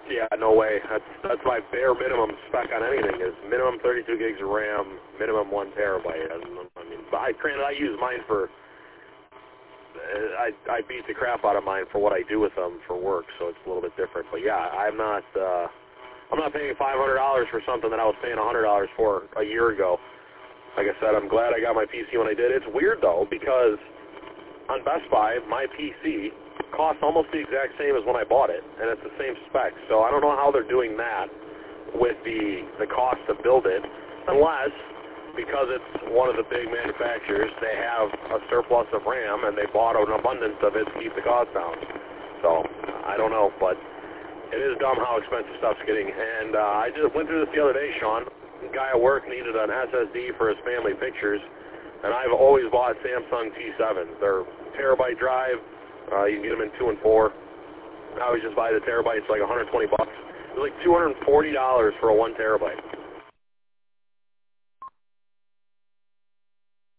Yeah, no way. That's my bare minimum spec on anything is minimum 32 gigs of RAM, minimum 1 terabyte. Granted, I use mine for. I beat the crap out of mine for what I do with them for work, so it's a little bit different. But yeah, I'm not paying $500 for something that I was paying $100 for a year ago. Like I said, I'm glad I got my PC when I did. It's weird though because on Best Buy, my PC costs almost the exact same as when I bought it, and it's the same spec. So I don't know how they're doing that with the cost to build it, unless because it's one of the big manufacturers, they have a surplus of RAM and they bought an abundance of it to keep the cost down. So I don't know, but it is dumb how expensive stuff's getting. And I just went through this the other day, Sean. A guy at work needed an SSD for his family pictures, and I've always bought Samsung T7s. They're terabyte drive. You can get them in 2 and 4. I always just buy the terabytes, like $120 bucks. It was like $240 for a 1 terabyte.